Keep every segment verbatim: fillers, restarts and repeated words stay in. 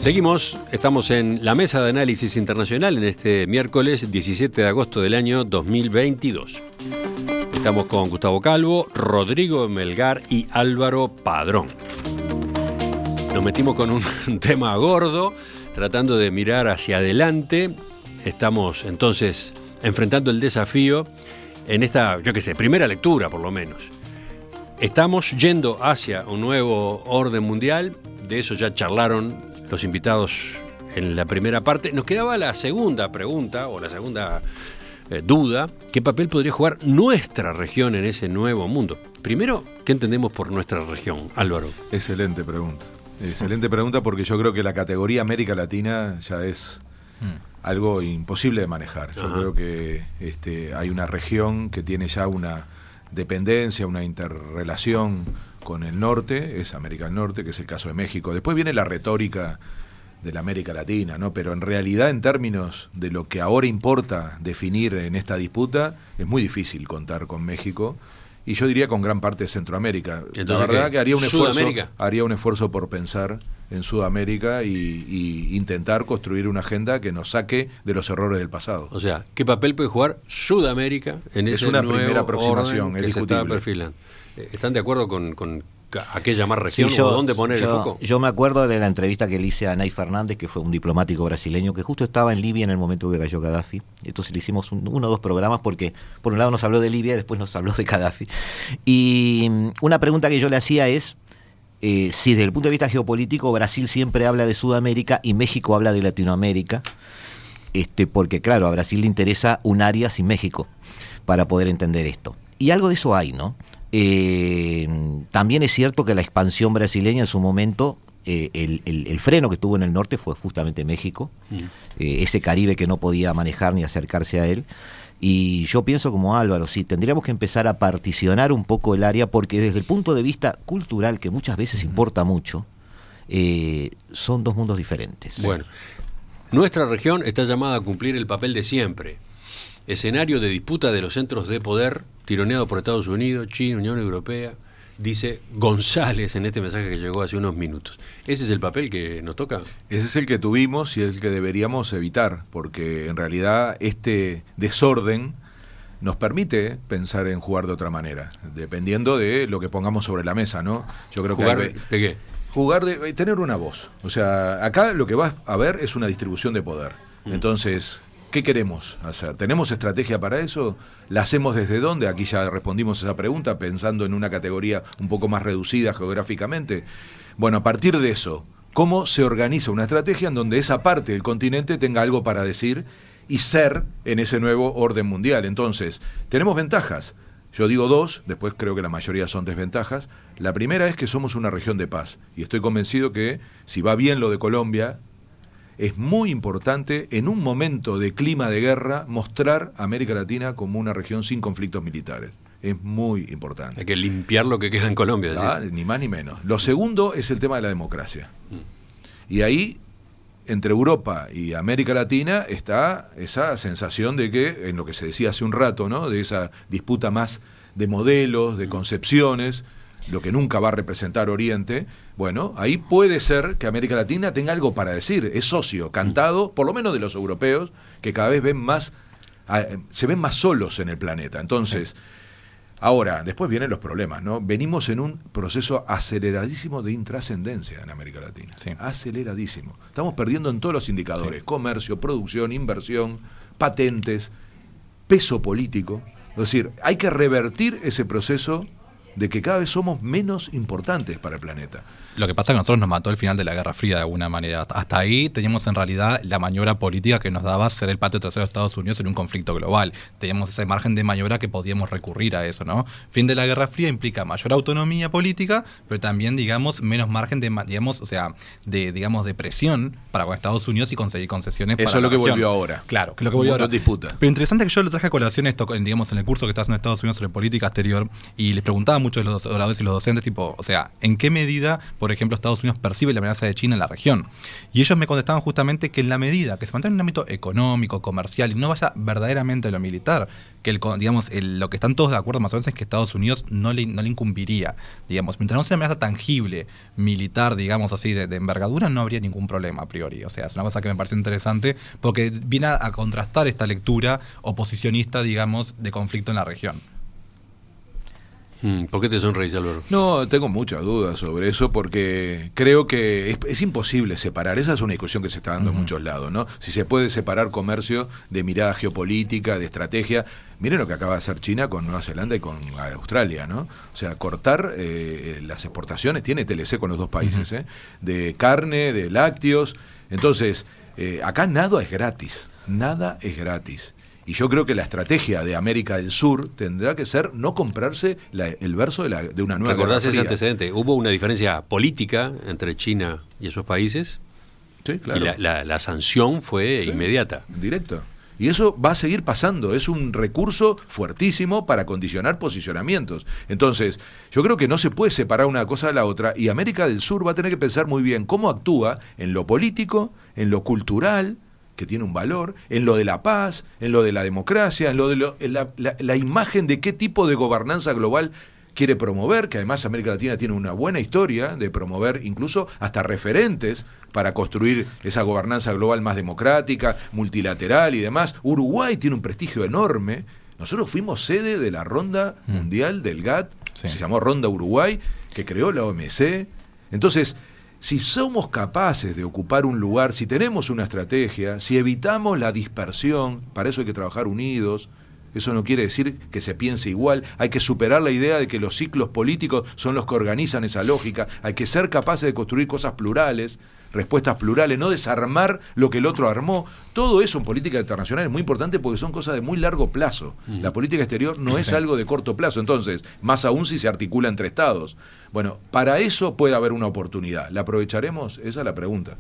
Seguimos, estamos en la mesa de análisis internacional en este miércoles diecisiete de agosto del año dos mil veintidós. Estamos con Gustavo Calvo, Rodrigo Melgar y Álvaro Padrón. Nos metimos con un tema gordo, tratando de mirar hacia adelante. Estamos entonces enfrentando el desafío en esta, yo qué sé, primera lectura por lo menos. Estamos yendo hacia un nuevo orden mundial, de eso ya charlaron los invitados en la primera parte. Nos quedaba la segunda pregunta o la segunda eh, duda: ¿qué papel podría jugar nuestra región en ese nuevo mundo? Primero, ¿qué entendemos por nuestra región, Álvaro? Excelente pregunta. Excelente pregunta, porque yo creo que la categoría América Latina ya es hmm. algo imposible de manejar. Yo Ajá. creo que este, hay una región que tiene ya una dependencia, una interrelación con el norte, es América del Norte, que es el caso de México. Después viene la retórica de la América Latina, ¿no? Pero en realidad, en términos de lo que ahora importa definir en esta disputa, es muy difícil contar con México, y yo diría con gran parte de Centroamérica. Entonces, la verdad ¿qué? que haría un esfuerzo, haría un esfuerzo por pensar en Sudamérica y, y intentar construir una agenda que nos saque de los errores del pasado. O sea, ¿qué papel puede jugar Sudamérica en ese nuevo orden? Es una primera aproximación, es discutible. ¿Están de acuerdo con, con a qué llamar región sí, yo, o dónde poner yo, el foco? Yo me acuerdo de la entrevista que le hice a Ney Fernández, que fue un diplomático brasileño que justo estaba en Libia en el momento que cayó Gaddafi. Entonces le hicimos un, uno o dos programas porque por un lado nos habló de Libia y después nos habló de Gaddafi. Y una pregunta que yo le hacía es eh, si desde el punto de vista geopolítico Brasil siempre habla de Sudamérica y México habla de Latinoamérica, este, porque claro, a Brasil le interesa un área sin México para poder entender esto. Y algo de eso hay, ¿no? Eh, también es cierto que la expansión brasileña en su momento, eh, el, el, el freno que tuvo en el norte fue justamente México, mm. eh, ese Caribe que no podía manejar ni acercarse a él. Y yo pienso como Álvaro, sí, tendríamos que empezar a particionar un poco el área, porque desde el punto de vista cultural, que muchas veces mm. importa mucho, eh, son dos mundos diferentes. Bueno, nuestra región está llamada a cumplir el papel de siempre. Escenario de disputa de los centros de poder, tironeado por Estados Unidos, China, Unión Europea, dice González en este mensaje que llegó hace unos minutos. ¿Ese es el papel que nos toca? Ese es el que tuvimos y es el que deberíamos evitar, porque en realidad este desorden nos permite pensar en jugar de otra manera, dependiendo de lo que pongamos sobre la mesa, ¿no? Yo creo ¿Jugar que hay, de qué? Jugar de tener una voz. O sea, acá lo que va a haber es una distribución de poder. Mm. Entonces, ¿qué queremos hacer? ¿Tenemos estrategia para eso? ¿La hacemos desde dónde? Aquí ya respondimos esa pregunta pensando en una categoría un poco más reducida geográficamente. Bueno, a partir de eso, ¿cómo se organiza una estrategia en donde esa parte del continente tenga algo para decir y ser en ese nuevo orden mundial? Entonces, tenemos ventajas. Yo digo dos, después creo que la mayoría son desventajas. La primera es que somos una región de paz, y estoy convencido que si va bien lo de Colombia, es muy importante en un momento de clima de guerra mostrar a América Latina como una región sin conflictos militares. Es muy importante. Hay que limpiar lo que queda en Colombia. Ah, ni más ni menos. Lo segundo es el tema de la democracia. Mm. Y ahí, entre Europa y América Latina, está esa sensación de que, en lo que se decía hace un rato, ¿no?, de esa disputa más de modelos, de concepciones, lo que nunca va a representar Oriente. Bueno, ahí puede ser que América Latina tenga algo para decir, es socio, cantado, por lo menos de los europeos, que cada vez ven más, se ven más solos en el planeta. Entonces, sí. Ahora, después vienen los problemas, ¿no? Venimos en un proceso aceleradísimo de intrascendencia en América Latina, sí. aceleradísimo. Estamos perdiendo en todos los indicadores, sí. comercio, producción, inversión, patentes, peso político. Es decir, hay que revertir ese proceso de que cada vez somos menos importantes para el planeta. Lo que pasa es que a nosotros nos mató el final de la Guerra Fría de alguna manera. Hasta ahí teníamos en realidad la maniobra política que nos daba ser el patio trasero de Estados Unidos en un conflicto global. Teníamos ese margen de maniobra que podíamos recurrir a eso, ¿no? Fin de la Guerra Fría implica mayor autonomía política, pero también, digamos, menos margen de, digamos, o sea, de, digamos, de presión para con Estados Unidos y conseguir concesiones eso para es lo la que región. Volvió ahora. Claro, que es lo que volvió ahora. Disputa. Pero interesante que yo lo traje a colación esto, digamos, en el curso que está haciendo Estados Unidos sobre política exterior, y les preguntaba preguntaban muchos los oradores y los docentes, tipo, o sea, ¿en qué medida, por ejemplo, Estados Unidos percibe la amenaza de China en la región? Y ellos me contestaban justamente que en la medida que se mantenga en un ámbito económico, comercial, y no vaya verdaderamente a lo militar, que el, digamos, el, lo que están todos de acuerdo más o menos es que Estados Unidos no le, no le incumbiría, digamos, mientras no sea una amenaza tangible, militar, digamos así, de, de envergadura, no habría ningún problema a priori. O sea, es una cosa que me parece interesante porque viene a, a contrastar esta lectura oposicionista, digamos, de conflicto en la región. ¿Por qué te sonreís, Álvaro? No, tengo muchas dudas sobre eso porque creo que es, es imposible separar. Esa es una discusión que se está dando uh-huh. en muchos lados, ¿no? Si se puede separar comercio de mirada geopolítica, de estrategia. Miren lo que acaba de hacer China con Nueva Zelanda y con Australia, ¿no? O sea, cortar eh, las exportaciones, tiene T L C con los dos países, uh-huh. ¿eh? De carne, de lácteos. Entonces, eh, acá nada es gratis, nada es gratis. Y yo creo que la estrategia de América del Sur tendrá que ser no comprarse la, el verso de, la, de una nueva guerra fría. ¿Recordás ese antecedente? ¿Hubo una diferencia política entre China y esos países? Sí, claro. Y la, la, la sanción fue sí, inmediata. Directa. Y eso va a seguir pasando, es un recurso fuertísimo para condicionar posicionamientos. Entonces, yo creo que no se puede separar una cosa de la otra y América del Sur va a tener que pensar muy bien cómo actúa en lo político, en lo cultural, que tiene un valor, en lo de la paz, en lo de la democracia, en lo de lo, en la, la, la imagen de qué tipo de gobernanza global quiere promover, que además América Latina tiene una buena historia de promover incluso hasta referentes para construir esa gobernanza global más democrática, multilateral y demás. Uruguay tiene un prestigio enorme. Nosotros fuimos sede de la ronda mm. mundial del G A T, sí. se llamó Ronda Uruguay, que creó la O M C. Entonces, si somos capaces de ocupar un lugar, si tenemos una estrategia, si evitamos la dispersión, para eso hay que trabajar unidos. Eso no quiere decir que se piense igual, hay que superar la idea de que los ciclos políticos son los que organizan esa lógica, hay que ser capaces de construir cosas plurales, respuestas plurales, no desarmar lo que el otro armó. Todo eso en política internacional es muy importante porque son cosas de muy largo plazo. Mm. La política exterior no es algo de corto plazo, entonces, más aún si se articula entre estados. Bueno, para eso puede haber una oportunidad. ¿La aprovecharemos? Esa es la pregunta.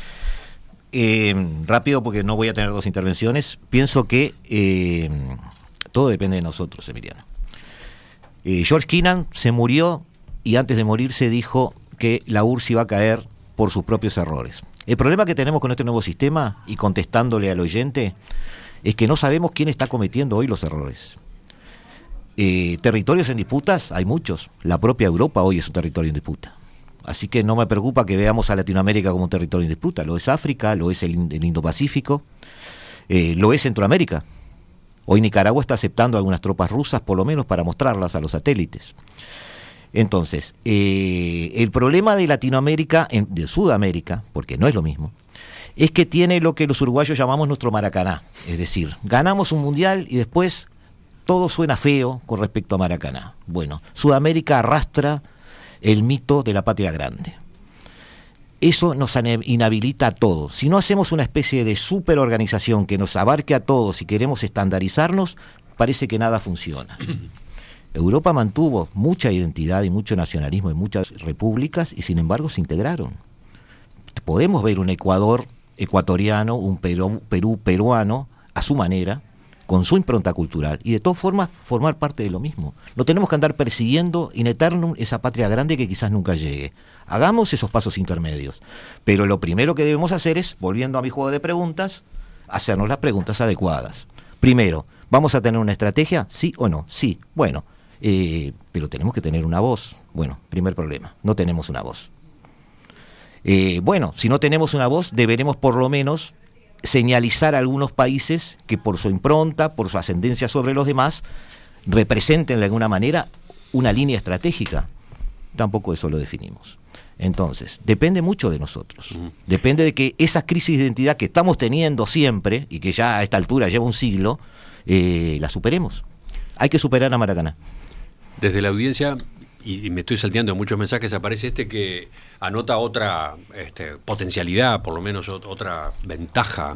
Eh, rápido, porque no voy a tener dos intervenciones. Pienso que eh, todo depende de nosotros, Emiliano. Eh, George Kennan se murió y antes de morirse dijo que la U R S S iba a caer por sus propios errores. El problema que tenemos con este nuevo sistema, y contestándole al oyente, es que no sabemos quién está cometiendo hoy los errores. Eh, territorios en disputas, hay muchos. La propia Europa hoy es un territorio en disputa. Así que no me preocupa que veamos a Latinoamérica como un territorio en disputa. Lo es África, lo es el, el Indo-Pacífico, eh, lo es Centroamérica. Hoy Nicaragua está aceptando algunas tropas rusas, por lo menos para mostrarlas a los satélites. Entonces, eh, el problema de Latinoamérica, en, de Sudamérica, porque no es lo mismo, es que tiene lo que los uruguayos llamamos nuestro Maracaná. Es decir, ganamos un mundial y después todo suena feo con respecto a Maracaná. Bueno, Sudamérica arrastra el mito de la patria grande. Eso nos inhabilita a todos. Si no hacemos una especie de superorganización que nos abarque a todos y queremos estandarizarnos, parece que nada funciona. Europa mantuvo mucha identidad y mucho nacionalismo en muchas repúblicas y sin embargo se integraron. Podemos ver un Ecuador ecuatoriano, un Perú, Perú peruano a su manera, con su impronta cultural, y de todas formas formar parte de lo mismo. No tenemos que andar persiguiendo in eternum esa patria grande que quizás nunca llegue. Hagamos esos pasos intermedios. Pero lo primero que debemos hacer es, volviendo a mi juego de preguntas, hacernos las preguntas adecuadas. Primero, ¿vamos a tener una estrategia? ¿Sí o no? Sí. Bueno, eh, pero tenemos que tener una voz. Bueno, primer problema, no tenemos una voz. Eh, bueno, si no tenemos una voz, deberemos por lo menos señalizar a algunos países que por su impronta, por su ascendencia sobre los demás, representen de alguna manera una línea estratégica. Tampoco eso lo definimos. Entonces, depende mucho de nosotros. Uh-huh. Depende de que esa crisis de identidad que estamos teniendo siempre, y que ya a esta altura lleva un siglo, eh, la superemos. Hay que superar a Maracaná. Desde la audiencia, y me estoy salteando muchos mensajes, aparece este que anota otra este, potencialidad, por lo menos otra ventaja,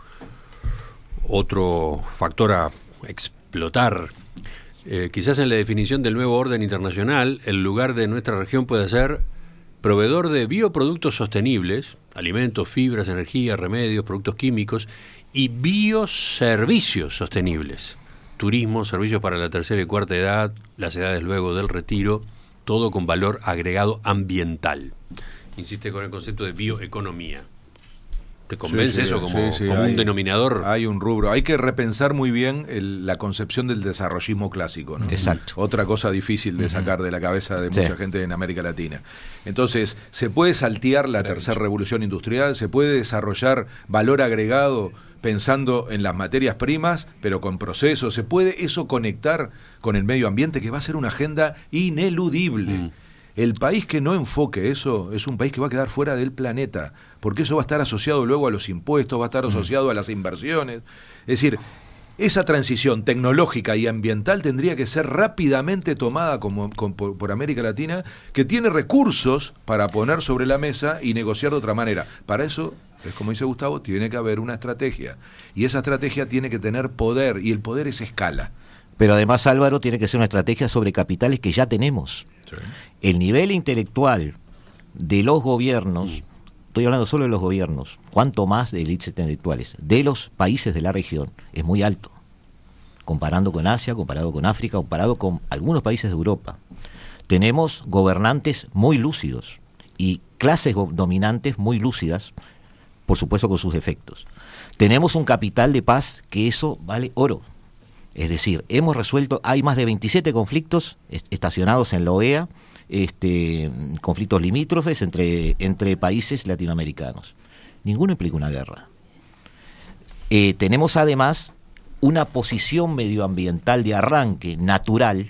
otro factor a explotar. Eh, quizás en la definición del nuevo orden internacional, el lugar de nuestra región puede ser proveedor de bioproductos sostenibles, alimentos, fibras, energía, remedios, productos químicos y bioservicios sostenibles. turismo, servicios para la tercera y cuarta edad, las edades luego del retiro, todo con valor agregado ambiental. Insiste con el concepto de bioeconomía. ¿Te convence Sí, sí, eso como, sí, sí, como hay, un denominador? Hay un rubro. Hay que repensar muy bien el, la concepción del desarrollismo clásico, ¿no? Exacto. Otra cosa difícil de sacar de la cabeza de mucha Sí. gente en América Latina. Entonces, se puede saltear la tercera revolución industrial, se puede desarrollar valor agregado pensando en las materias primas, pero con procesos. Se puede eso conectar con el medio ambiente, que va a ser una agenda ineludible. Mm. El país que no enfoque eso es un país que va a quedar fuera del planeta, porque eso va a estar asociado luego a los impuestos, va a estar asociado a las inversiones. Es decir, esa transición tecnológica y ambiental tendría que ser rápidamente tomada como, como, por, por América Latina, que tiene recursos para poner sobre la mesa y negociar de otra manera. Para eso, es como dice Gustavo, tiene que haber una estrategia. Y esa estrategia tiene que tener poder, y el poder es escala. Pero además, Álvaro, tiene que ser una estrategia sobre capitales que ya tenemos. Sí. El nivel intelectual de los gobiernos, estoy hablando solo de los gobiernos, cuanto más de élites intelectuales, de los países de la región, es muy alto. Comparando con Asia, comparado con África, comparado con algunos países de Europa. Tenemos gobernantes muy lúcidos y clases dominantes muy lúcidas, por supuesto con sus defectos. Tenemos un capital de paz que eso vale oro. Es decir, hemos resuelto, hay más de veintisiete conflictos estacionados en la O E A, este, conflictos limítrofes entre, entre países latinoamericanos. Ninguno implica una guerra. Eh, tenemos además una posición medioambiental de arranque natural,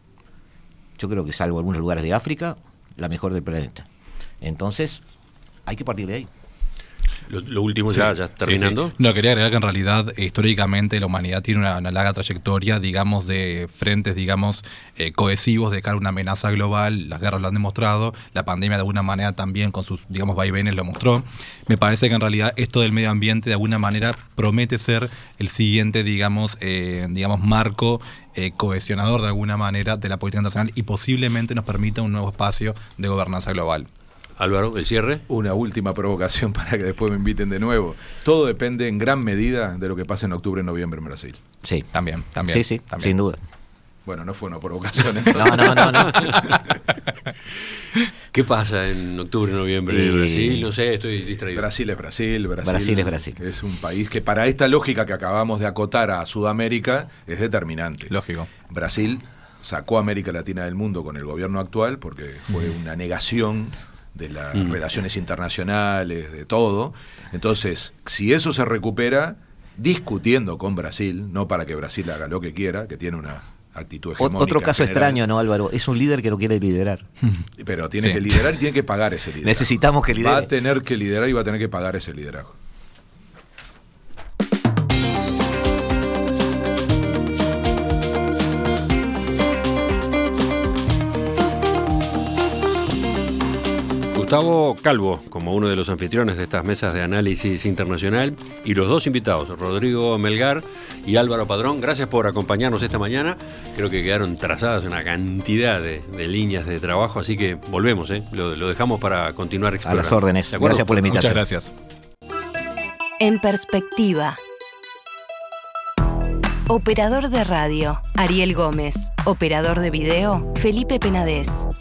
yo creo que salvo algunos lugares de África, la mejor del planeta. Entonces, hay que partir de ahí. Lo, lo último sí, ya, ya terminando. Sí, sí. No, quería agregar que en realidad eh, históricamente la humanidad tiene una, una larga trayectoria, digamos, de frentes, digamos, eh, cohesivos de cara a una amenaza global. Las guerras lo han demostrado, la pandemia de alguna manera también con sus, digamos, vaivenes lo mostró. Me parece que en realidad esto del medio ambiente de alguna manera promete ser el siguiente, digamos, eh, digamos marco eh, cohesionador de alguna manera de la política internacional y posiblemente nos permita un nuevo espacio de gobernanza global. Álvaro, el cierre. Una última provocación para que después me inviten de nuevo. Todo depende en gran medida de lo que pase en octubre y noviembre en Brasil. Sí, también, también. Sí, sí, también. sin duda. Bueno, no fue una provocación. no, no, no, no. ¿Qué pasa en octubre y noviembre de eh, Brasil? No sé, estoy distraído. Brasil es Brasil, Brasil. Brasil es Brasil. Es un país que para esta lógica que acabamos de acotar a Sudamérica es determinante. Lógico. Brasil sacó a América Latina del mundo con el gobierno actual porque fue mm. una negación de las mm. relaciones internacionales, de todo. Entonces, si eso se recupera, discutiendo con Brasil, no para que Brasil haga lo que quiera, que tiene una actitud hegemónica. Otro caso general. extraño, ¿no, Álvaro? Es un líder que no quiere liderar. Pero tiene sí. que liderar y tiene que pagar ese liderazgo. Necesitamos que lidere. Va a tener que liderar y va a tener que pagar ese liderazgo. Gustavo Calvo, como uno de los anfitriones de estas mesas de análisis internacional, y los dos invitados, Rodrigo Melgar y Álvaro Padrón, gracias por acompañarnos esta mañana. Creo que quedaron trazadas una cantidad de, de líneas de trabajo, así que volvemos, ¿eh? lo, lo dejamos para continuar explorando. A las órdenes. Gracias por la invitación. Muchas gracias. En perspectiva. Operador de radio, Ariel Gómez. Operador de video, Felipe Penades.